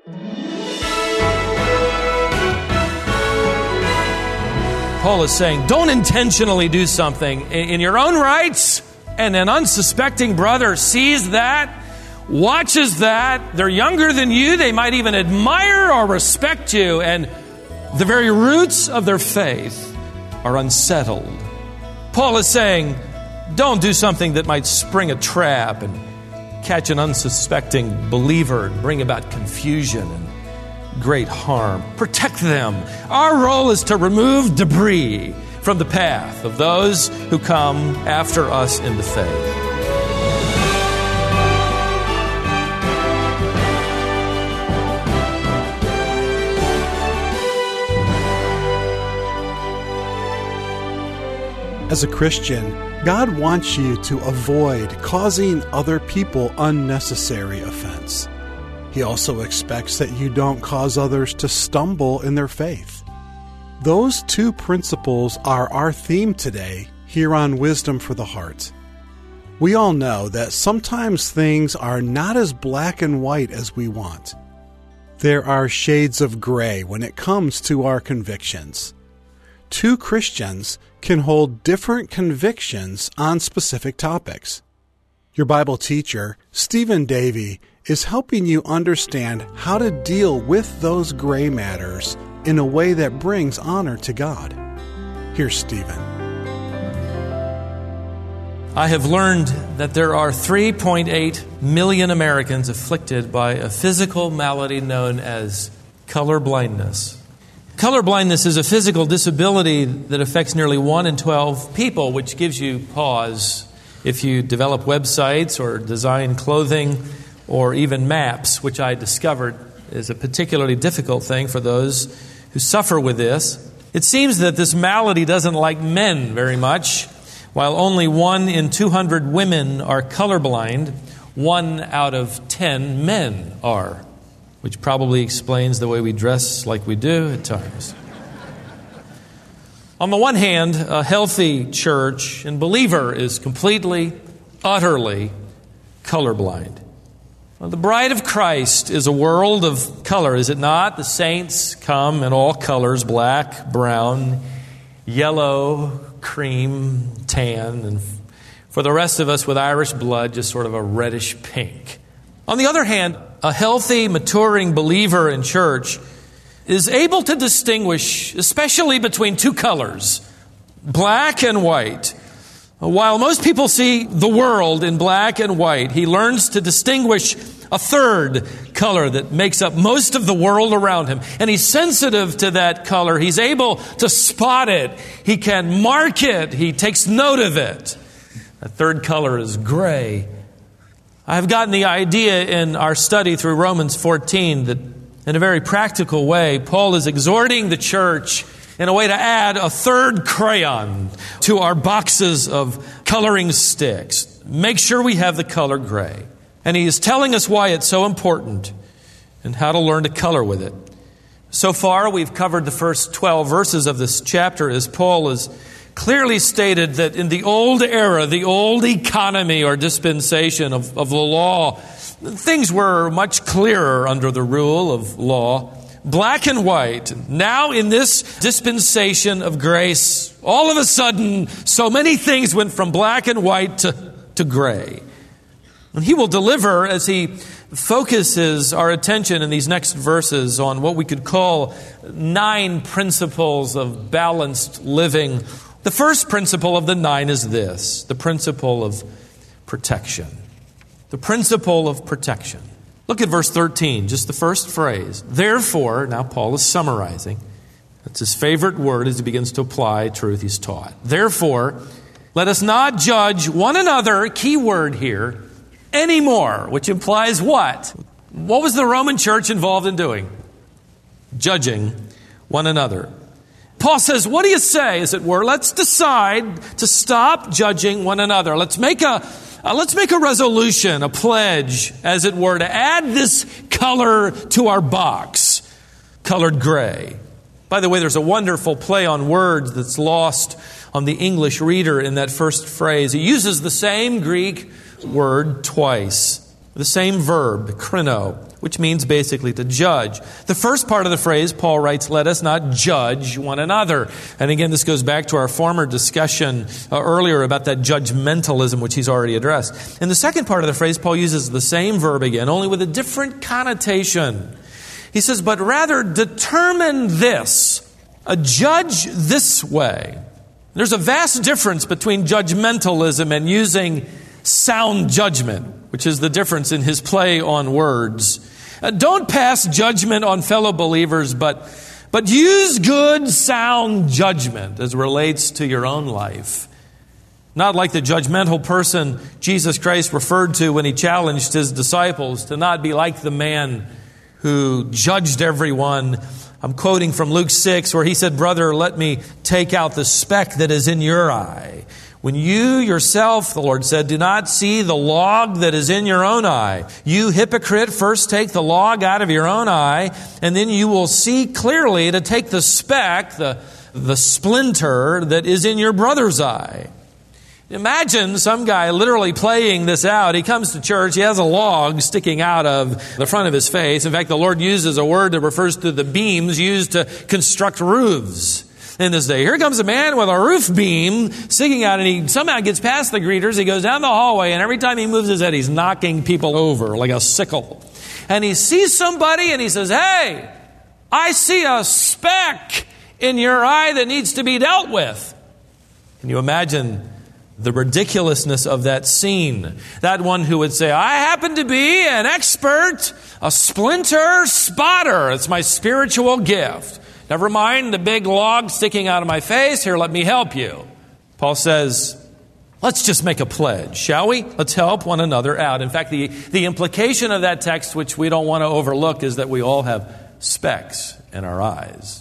Paul is saying, don't intentionally do something in your own rights, and an unsuspecting brother sees that, watches that. They're younger than you. They might even admire or respect you, and the very roots of their faith are unsettled. Paul is saying, don't do something that might spring a trap and catch an unsuspecting believer and bring about confusion and great harm. Protect them. Our role is to remove debris from the path of those who come after us in the faith. As a Christian, God wants you to avoid causing other people unnecessary offense. He also expects that you don't cause others to stumble in their faith. Those two principles are our theme today here on Wisdom for the Heart. We all know that sometimes things are not as black and white as we want. There are shades of gray when it comes to our convictions. Two Christians can hold different convictions on specific topics. Your Bible teacher, Stephen Davey, is helping you understand how to deal with those gray matters in a way that brings honor to God. Here's Stephen. I have learned that there are 3.8 million Americans afflicted by a physical malady known as color blindness. Color blindness is a physical disability that affects nearly 1 in 12 people, which gives you pause if you develop websites or design clothing or even maps, which I discovered is a particularly difficult thing for those who suffer with this. It seems that this malady doesn't like men very much. While only 1 in 200 women are colorblind, 1 out of 10 men are, which probably explains the way we dress like we do at times. On the one hand, a healthy church and believer is completely, utterly colorblind. Well, the bride of Christ is a world of color, is it not? The saints come in all colors, black, brown, yellow, cream, tan, and for the rest of us with Irish blood, just sort of a reddish pink. On the other hand, a healthy, maturing believer in church is able to distinguish, especially between two colors, black and white. While most people see the world in black and white, he learns to distinguish a third color that makes up most of the world around him. And he's sensitive to that color. He's able to spot it. He can mark it. He takes note of it. A third color is gray. I've gotten the idea in our study through Romans 14 that in a very practical way, Paul is exhorting the church in a way to add a third crayon to our boxes of coloring sticks. Make sure we have the color gray. And he is telling us why it's so important and how to learn to color with it. So far, we've covered the first 12 verses of this chapter as Paul has clearly stated that in the old era, the old economy or dispensation of the law, things were much clearer under the rule of law. Black and white. Now in this dispensation of grace, all of a sudden, so many things went from black and white to gray. And he will deliver, as he focuses our attention in these next verses on what we could call 9 principles of balanced living. The first principle of the 9 is this, the principle of protection. The principle of protection. Look at verse 13, just the first phrase. Therefore, now Paul is summarizing. That's his favorite word as he begins to apply truth he's taught. Therefore, let us not judge one another, key word here, anymore, which implies what? What was the Roman church involved in doing? Judging one another. Paul says, what do you say, as it were? Let's decide to stop judging one another. Let's make a resolution, a pledge, as it were, to add this color to our box, colored gray. By the way, there's a wonderful play on words that's lost on the English reader in that first phrase. He uses the same Greek word twice. The same verb, krino, which means basically to judge. The first part of the phrase, Paul writes, let us not judge one another. And again, this goes back to our former discussion earlier about that judgmentalism, which he's already addressed. In the second part of the phrase, Paul uses the same verb again, only with a different connotation. He says, but rather determine this, judge this way. There's a vast difference between judgmentalism and using sound judgment, which is the difference in his play on words. Don't pass judgment on fellow believers, but use good, sound judgment as relates to your own life. Not like the judgmental person Jesus Christ referred to when he challenged his disciples to not be like the man who judged everyone. I'm quoting from Luke 6 where he said, brother, let me take out the speck that is in your eye. When you yourself, the Lord said, do not see the log that is in your own eye. You hypocrite, first take the log out of your own eye, and then you will see clearly to take the speck, the splinter that is in your brother's eye. Imagine some guy literally playing this out. He comes to church, he has a log sticking out of the front of his face. In fact, the Lord uses a word that refers to the beams used to construct roofs in this day. Here comes a man with a roof beam sticking out, and he somehow gets past the greeters. He goes down the hallway, and every time he moves his head, he's knocking people over like a sickle. And he sees somebody, and he says, hey, I see a speck in your eye that needs to be dealt with. Can you imagine the ridiculousness of that scene? That one who would say, I happen to be an expert, a splinter spotter. It's my spiritual gift. Never mind the big log sticking out of my face. Here, let me help you. Paul says, let's just make a pledge, shall we? Let's help one another out. In fact, the implication of that text, which we don't want to overlook, is that we all have specks in our eyes.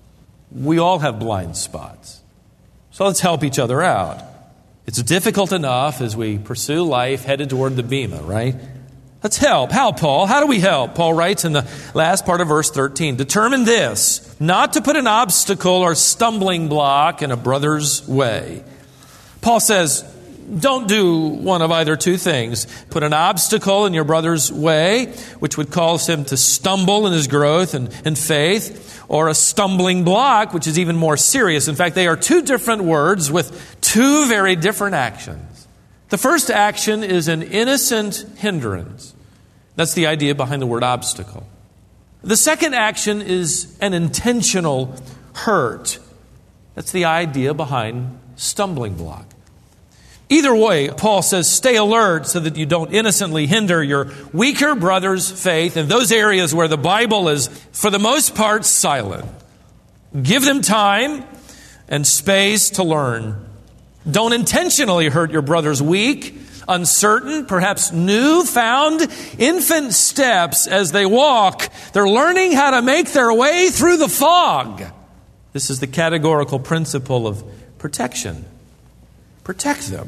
We all have blind spots. So let's help each other out. It's difficult enough as we pursue life headed toward the bema, right? Let's help. How, Paul? How do we help? Paul writes in the last part of verse 13, determine this, not to put an obstacle or stumbling block in a brother's way. Paul says, don't do one of either two things. Put an obstacle in your brother's way, which would cause him to stumble in his growth and faith, or a stumbling block, which is even more serious. In fact, they are two different words with two very different actions. The first action is an innocent hindrance. That's the idea behind the word obstacle. The second action is an intentional hurt. That's the idea behind stumbling block. Either way, Paul says, stay alert so that you don't innocently hinder your weaker brother's faith in those areas where the Bible is, for the most part, silent. Give them time and space to learn. Don't intentionally hurt your brother's weak, uncertain, perhaps newfound infant steps as they walk. They're learning how to make their way through the fog. This is the categorical principle of protection. Protect them.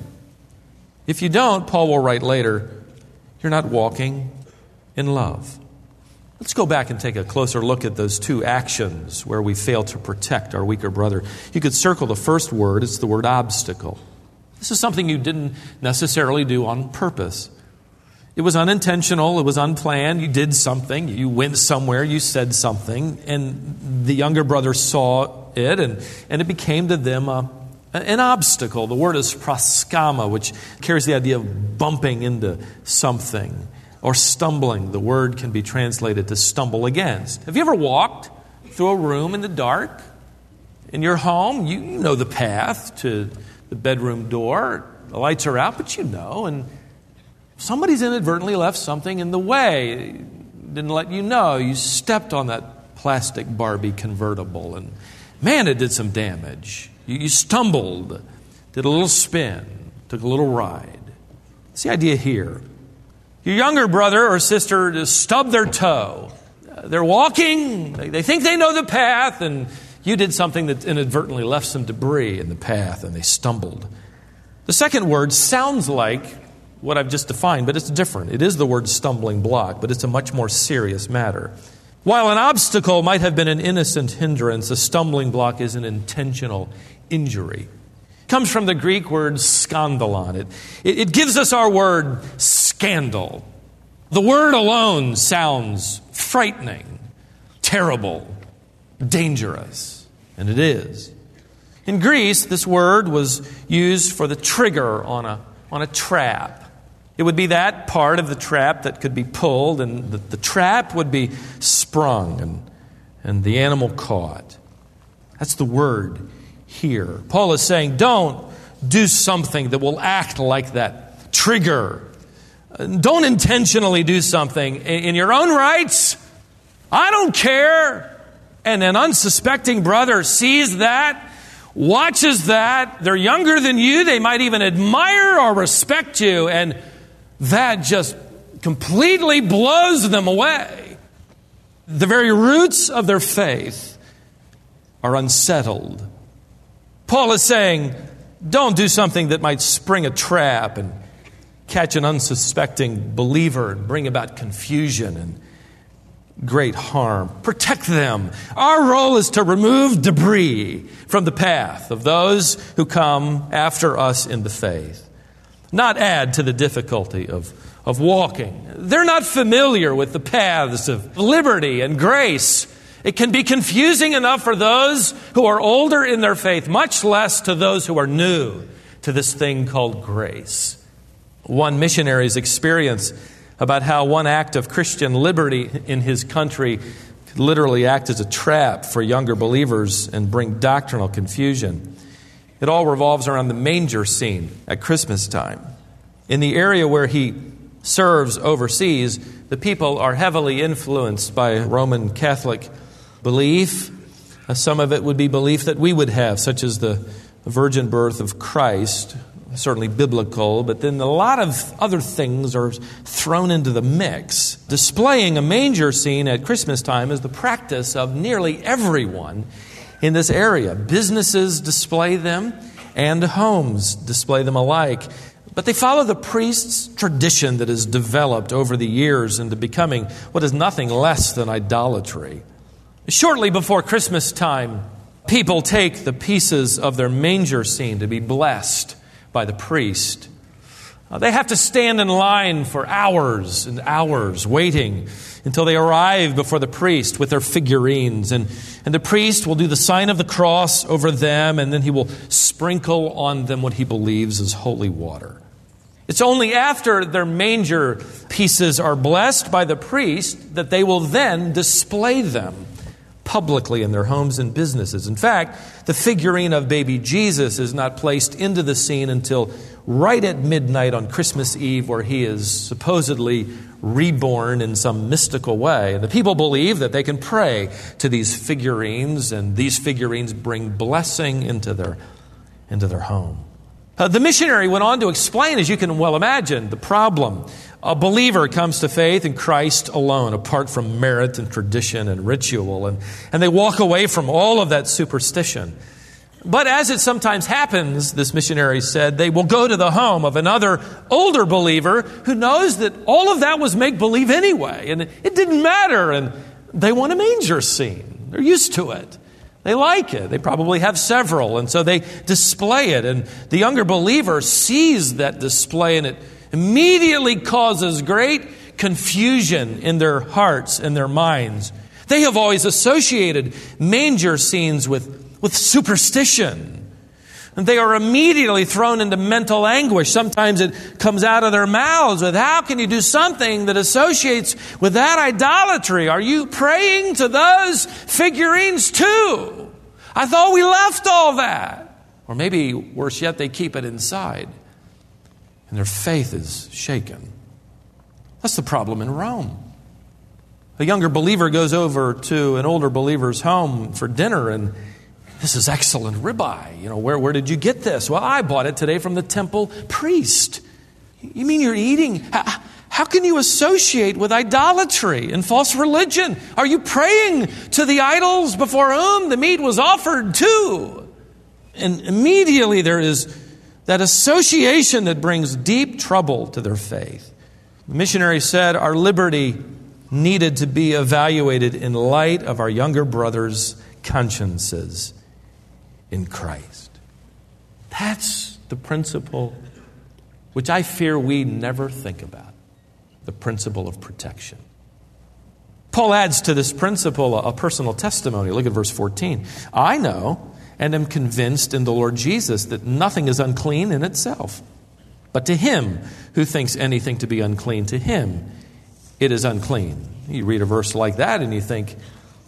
If you don't, Paul will write later, you're not walking in love. Let's go back and take a closer look at those two actions where we fail to protect our weaker brother. You could circle the first word. It's the word obstacle. This is something you didn't necessarily do on purpose. It was unintentional. It was unplanned. You did something. You went somewhere. You said something. And the younger brother saw it, and it became to them an obstacle. The word is proskama, which carries the idea of bumping into something or stumbling. The word can be translated to stumble against. Have you ever walked through a room in the dark in your home? You know the path to the bedroom door. The lights are out, but you know. And somebody's inadvertently left something in the way. Didn't let you know. You stepped on that plastic Barbie convertible, and man, it did some damage. You stumbled, did a little spin, took a little ride. That's the idea here. Your younger brother or sister just stubbed their toe. They're walking, they think they know the path, and you did something that inadvertently left some debris in the path, and they stumbled. The second word sounds like what I've just defined, but it's different. It is the word stumbling block, but it's a much more serious matter. While an obstacle might have been an innocent hindrance, a stumbling block is an intentional injury. It comes from the Greek word skandalon. It gives us our word scandal. The word alone sounds frightening, terrible, dangerous, and it is. In Greece, this word was used for the trigger on a trap. It would be that part of the trap that could be pulled, and the trap would be sprung and the animal caught. That's the word here. Paul is saying, don't do something that will act like that trigger. Don't intentionally do something in your own rights. I don't care. And an unsuspecting brother sees that, watches that. They're younger than you. They might even admire or respect you. And that just completely blows them away. The very roots of their faith are unsettled. Paul is saying, don't do something that might spring a trap and catch an unsuspecting believer and bring about confusion and great harm. Protect them. Our role is to remove debris from the path of those who come after us in the faith. Not add to the difficulty of walking. They're not familiar with the paths of liberty and grace. It can be confusing enough for those who are older in their faith, much less to those who are new to this thing called grace. One missionary's experience about how one act of Christian liberty in his country could literally act as a trap for younger believers and bring doctrinal confusion. It all revolves around the manger scene at Christmas time. In the area where he serves overseas, the people are heavily influenced by Roman Catholic belief. Some of it would be belief that we would have, such as the virgin birth of Christ, certainly biblical, but then a lot of other things are thrown into the mix. Displaying a manger scene at Christmas time is the practice of nearly everyone in this area. Businesses display them and homes display them alike. But they follow the priest's tradition that has developed over the years into becoming what is nothing less than idolatry. Shortly before Christmas time, people take the pieces of their manger scene to be blessed by the priest. They have to stand in line for hours and hours waiting until they arrive before the priest with their figurines. And the priest will do the sign of the cross over them, and then he will sprinkle on them what he believes is holy water. It's only after their manger pieces are blessed by the priest that they will then display them publicly in their homes and businesses. In fact, the figurine of baby Jesus is not placed into the scene until right at midnight on Christmas Eve, where he is supposedly reborn in some mystical way. And the people believe that they can pray to these figurines, and these figurines bring blessing into their home. The missionary went on to explain, as you can well imagine, the problem. A believer comes to faith in Christ alone, apart from merit and tradition and ritual, and they walk away from all of that superstition. But as it sometimes happens, this missionary said, they will go to the home of another older believer who knows that all of that was make-believe anyway, and it didn't matter, and they want a manger scene. They're used to it. They like it. They probably have several, and so they display it. And the younger believer sees that display, and it immediately causes great confusion in their hearts and their minds. They have always associated manger scenes with superstition. And they are immediately thrown into mental anguish. Sometimes it comes out of their mouths with, how can you do something that associates with that idolatry? Are you praying to those figurines too? I thought we left all that. Or maybe, worse yet, they keep it inside. And their faith is shaken. That's the problem in Rome. A younger believer goes over to an older believer's home for dinner, and this is excellent ribeye. Where did you get this? Well, I bought it today from the temple priest. You mean you're eating? How can you associate with idolatry and false religion? Are you praying to the idols before whom the meat was offered to? And immediately there is that association that brings deep trouble to their faith. The missionary said our liberty needed to be evaluated in light of our younger brothers' consciences in Christ. That's the principle which I fear we never think about. the principle of protection. Paul adds to this principle a personal testimony. Look at verse 14. I know and am convinced in the Lord Jesus that nothing is unclean in itself. But to him who thinks anything to be unclean, to him it is unclean. You read a verse like that and you think,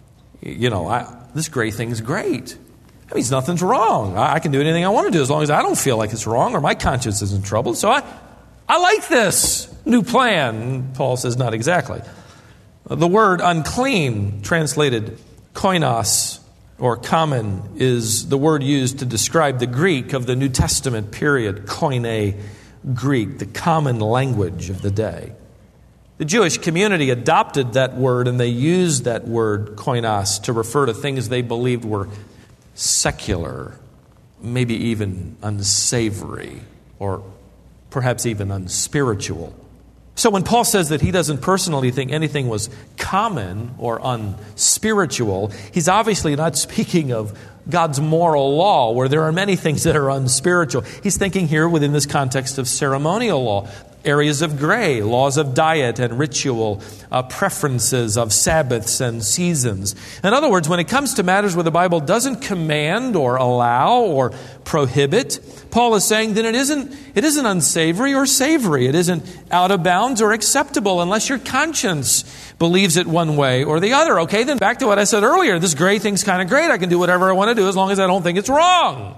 this gray thing's great. That means nothing's wrong. I can do anything I want to do as long as I don't feel like it's wrong or my conscience isn't troubled. So I like this new plan. Paul says not exactly. The word unclean, translated koinos or common, is the word used to describe the Greek of the New Testament period, koine Greek, the common language of the day. The Jewish community adopted that word, and they used that word koinos to refer to things they believed were secular, maybe even unsavory, or perhaps even unspiritual. So when Paul says that he doesn't personally think anything was common or unspiritual, he's obviously not speaking of God's moral law, where there are many things that are unspiritual. He's thinking here within this context of ceremonial law, areas of gray, laws of diet and ritual, preferences of Sabbaths and seasons. In other words, when it comes to matters where the Bible doesn't command or allow or prohibit, Paul is saying that it isn't unsavory or savory. It isn't out of bounds or acceptable unless your conscience believes it one way or the other. Okay, then back to what I said earlier. This gray thing's kind of great. I can do whatever I want to do as long as I don't think it's wrong.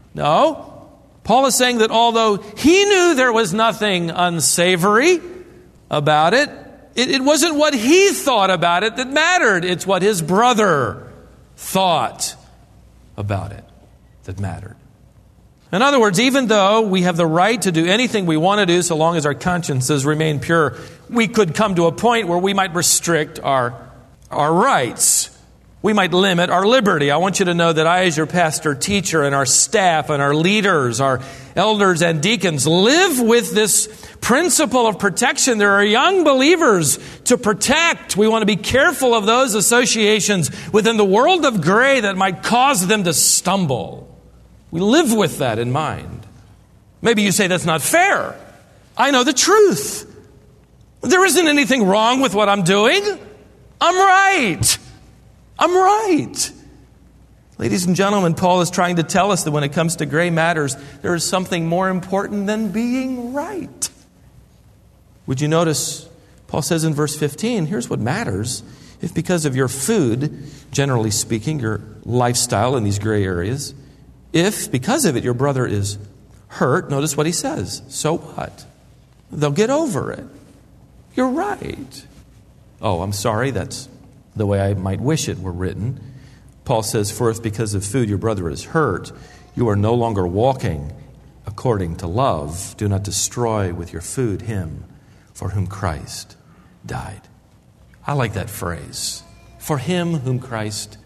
No. Paul is saying that although he knew there was nothing unsavory about it, it wasn't what he thought about it that mattered. It's what his brother thought about it that mattered. In other words, even though we have the right to do anything we want to do so long as our consciences remain pure, we could come to a point where we might restrict our rights. We might limit our liberty. I want you to know that I, as your pastor, teacher, and our staff, and our leaders, our elders and deacons, live with this principle of protection. There are young believers to protect. We want to be careful of those associations within the world of gray that might cause them to stumble. We live with that in mind. Maybe you say that's not fair. I know the truth. There isn't anything wrong with what I'm doing. I'm right. I'm right. Ladies and gentlemen, Paul is trying to tell us that when it comes to gray matters, there is something more important than being right. Would you notice, Paul says in verse 15, here's what matters. If because of your food, generally speaking, your lifestyle in these gray areas, if because of it your brother is hurt, notice what he says. So what? They'll get over it. You're right. Oh, I'm sorry, that's the way I might wish it were written. Paul says, for if because of food your brother is hurt, you are no longer walking according to love, do not destroy with your food him for whom Christ died. I like that phrase. For him whom Christ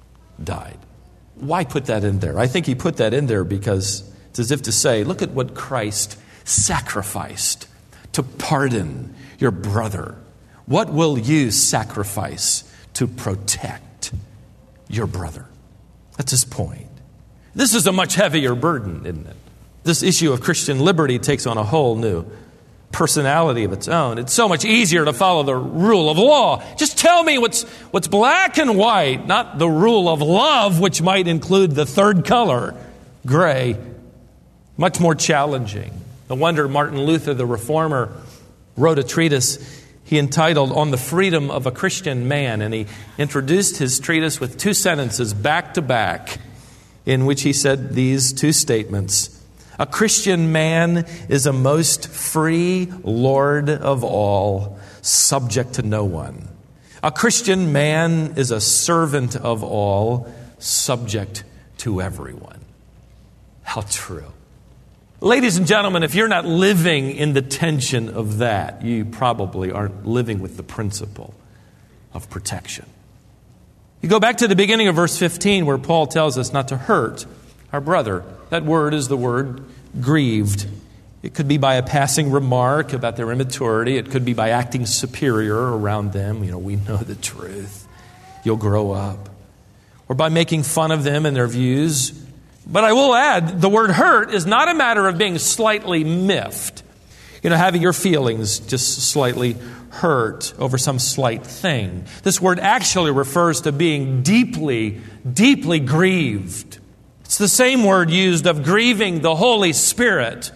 died. Why put that in there? I think he put that in there because it's as if to say, look at what Christ sacrificed to pardon your brother. What will you sacrifice to protect your brother? That's his point. This is a much heavier burden, isn't it? This issue of Christian liberty takes on a whole new personality of its own. It's so much easier to follow the rule of law. Just tell me what's black and white, not the rule of love, which might include the third color, gray. Much more challenging. No wonder Martin Luther, the reformer, wrote a treatise he entitled On the Freedom of a Christian Man, and he introduced his treatise with two sentences back to back in which he said these two statements. A Christian man is a most free Lord of all, subject to no one. A Christian man is a servant of all, subject to everyone. How true. Ladies and gentlemen, if you're not living in the tension of that, you probably aren't living with the principle of protection. You go back to the beginning of verse 15 where Paul tells us not to hurt our brother. That word is the word grieved. It could be by a passing remark about their immaturity. It could be by acting superior around them. We know the truth. You'll grow up. Or by making fun of them and their views. But I will add, the word hurt is not a matter of being slightly miffed. Having your feelings just slightly hurt over some slight thing. This word actually refers to being deeply, deeply grieved. It's the same word used of grieving the Holy Spirit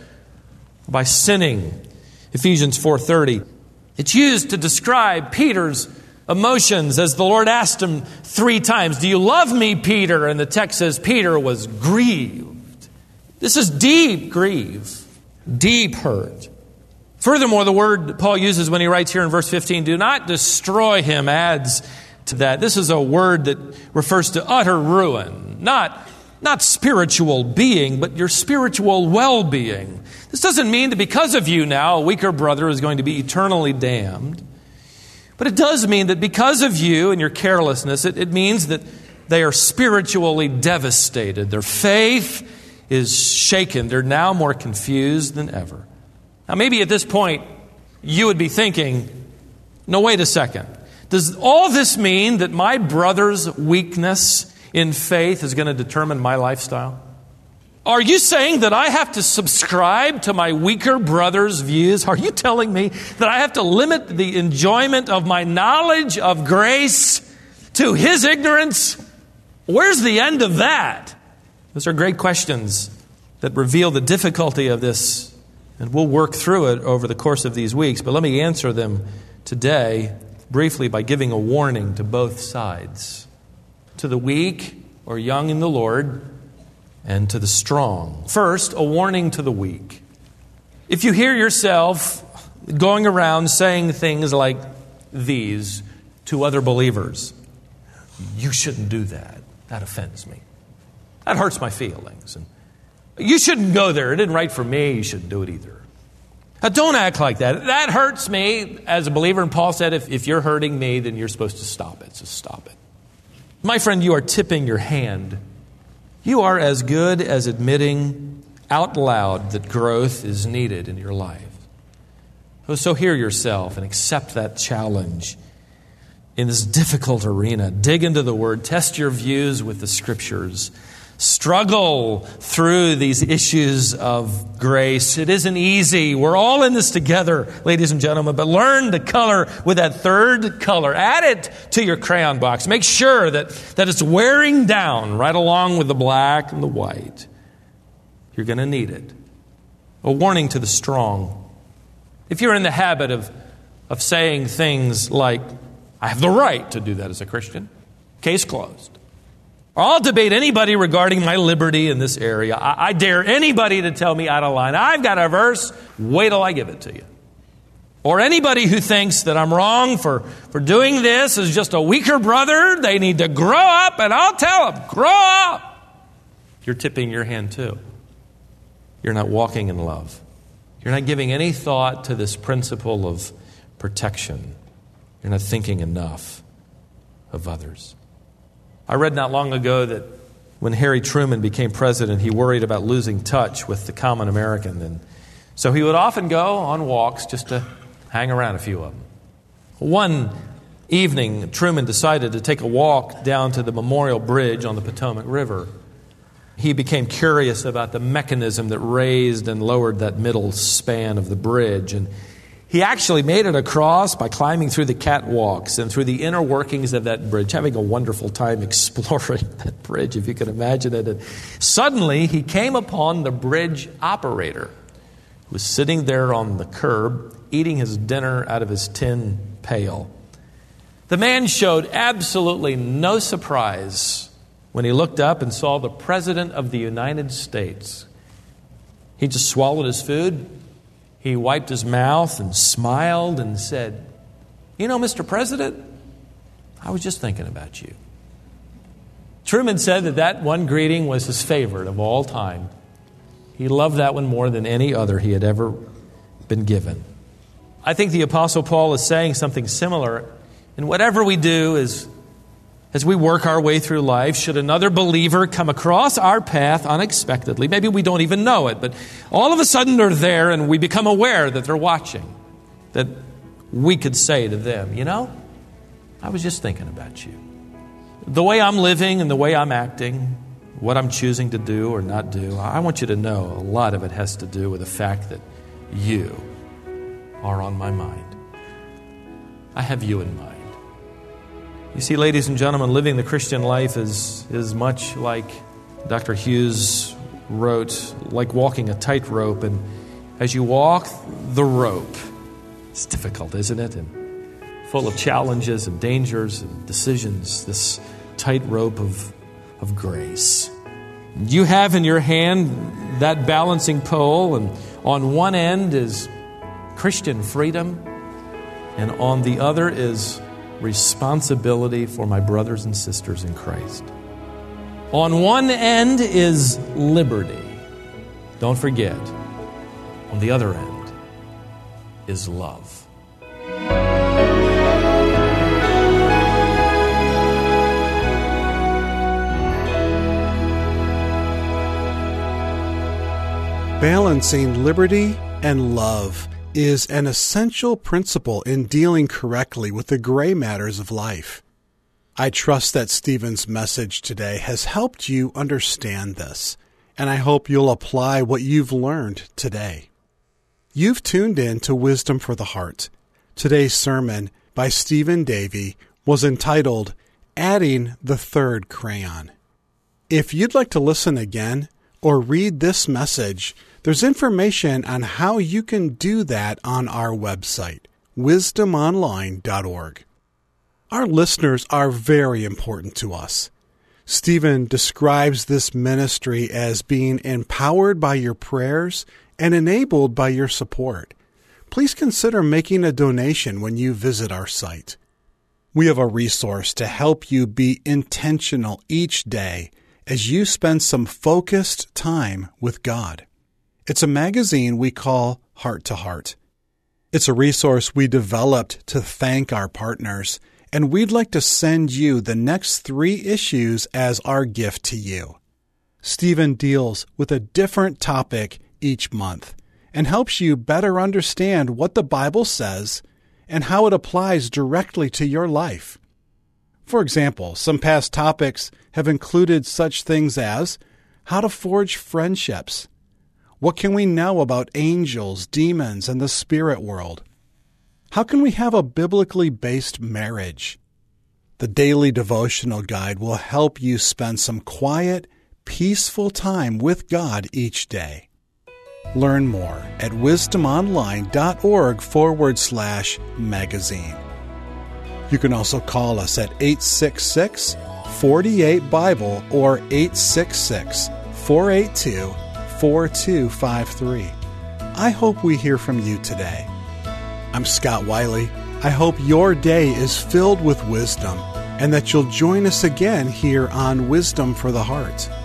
by sinning. Ephesians 4:30. It's used to describe Peter's emotions as the Lord asked him 3 times, "Do you love me, Peter?" And the text says Peter was grieved. This is deep grief, deep hurt. Furthermore, the word Paul uses when he writes here in verse 15, "Do not destroy him," adds to that. This is a word that refers to utter ruin, not spiritual being, but your spiritual well-being. This doesn't mean that because of you now, a weaker brother is going to be eternally damned. But it does mean that because of you and your carelessness, it means that they are spiritually devastated. Their faith is shaken. They're now more confused than ever. Now, maybe at this point, you would be thinking, no, wait a second. Does all this mean that my brother's weakness in faith is going to determine my lifestyle? Are you saying that I have to subscribe to my weaker brother's views? Are you telling me that I have to limit the enjoyment of my knowledge of grace to his ignorance? Where's the end of that? Those are great questions that reveal the difficulty of this, and we'll work through it over the course of these weeks. But let me answer them today briefly by giving a warning to both sides. To the weak or young in the Lord, and to the strong. First, a warning to the weak. If you hear yourself going around saying things like these to other believers, "You shouldn't do that. That offends me. That hurts my feelings. And you shouldn't go there. It isn't right for me. You shouldn't do it either. Don't act like that. That hurts me as a believer." And Paul said, if you're hurting me, then you're supposed to stop it. So stop it. My friend, you are tipping your hand. You are as good as admitting out loud that growth is needed in your life. So hear yourself and accept that challenge in this difficult arena. Dig into the Word. Test your views with the Scriptures. Struggle through these issues of grace. It isn't easy. We're all in this together, ladies and gentlemen. But learn to color with that third color. Add it to your crayon box. Make sure that it's wearing down right along with the black and the white. You're going to need it. A warning to the strong. If you're in the habit of saying things like, "I have the right to do that as a Christian," case closed. Or, "I'll debate anybody regarding my liberty in this area. I dare anybody to tell me out of line. I've got a verse. Wait till I give it to you." Or anybody who thinks that I'm wrong for doing this is just a weaker brother. They need to grow up, and I'll tell them, grow up. You're tipping your hand too. You're not walking in love. You're not giving any thought to this principle of protection. You're not thinking enough of others. I read not long ago that when Harry Truman became president, he worried about losing touch with the common American. And so he would often go on walks just to hang around a few of them. One evening, Truman decided to take a walk down to the Memorial Bridge on the Potomac River. He became curious about the mechanism that raised and lowered that middle span of the bridge. And he actually made it across by climbing through the catwalks and through the inner workings of that bridge, having a wonderful time exploring that bridge, if you can imagine it. And suddenly, he came upon the bridge operator, who was sitting there on the curb, eating his dinner out of his tin pail. The man showed absolutely no surprise when he looked up and saw the President of the United States. He just swallowed his food. He wiped his mouth and smiled and said, "You know, Mr. President, I was just thinking about you." Truman said that one greeting was his favorite of all time. He loved that one more than any other he had ever been given. I think the Apostle Paul is saying something similar. And whatever we do as we work our way through life, should another believer come across our path unexpectedly, maybe we don't even know it, but all of a sudden they're there and we become aware that they're watching, that we could say to them, "You know, I was just thinking about you. The way I'm living and the way I'm acting, what I'm choosing to do or not do, I want you to know a lot of it has to do with the fact that you are on my mind. I have you in mind. You see, ladies and gentlemen, living the Christian life is much like Dr. Hughes wrote, like walking a tightrope. And as you walk the rope, it's difficult, isn't it? And full of challenges and dangers and decisions, this tightrope of grace. You have in your hand that balancing pole, and on one end is Christian freedom, and on the other is responsibility for my brothers and sisters in Christ. On one end is liberty. Don't forget, on the other end is love. Balancing liberty and love is an essential principle in dealing correctly with the gray matters of life. I trust that Stephen's message today has helped you understand this, and I hope you'll apply what you've learned today. You've tuned in to Wisdom for the Heart. Today's sermon by Stephen Davey was entitled, Adding the Third Crayon. If you'd like to listen again or read this message, there's information on how you can do that on our website, wisdomonline.org. Our listeners are very important to us. Stephen describes this ministry as being empowered by your prayers and enabled by your support. Please consider making a donation when you visit our site. We have a resource to help you be intentional each day as you spend some focused time with God. It's a magazine we call Heart to Heart. It's a resource we developed to thank our partners, and we'd like to send you the next 3 issues as our gift to you. Stephen deals with a different topic each month and helps you better understand what the Bible says and how it applies directly to your life. For example, some past topics have included such things as how to forge friendships. What can we know about angels, demons, and the spirit world? How can we have a biblically based marriage? The daily devotional guide will help you spend some quiet, peaceful time with God each day. Learn more at wisdomonline.org/magazine. You can also call us at 866-48-BIBLE or 866-482-4253. I hope we hear from you today. I'm Scott Wiley. I hope your day is filled with wisdom and that you'll join us again here on Wisdom for the Heart.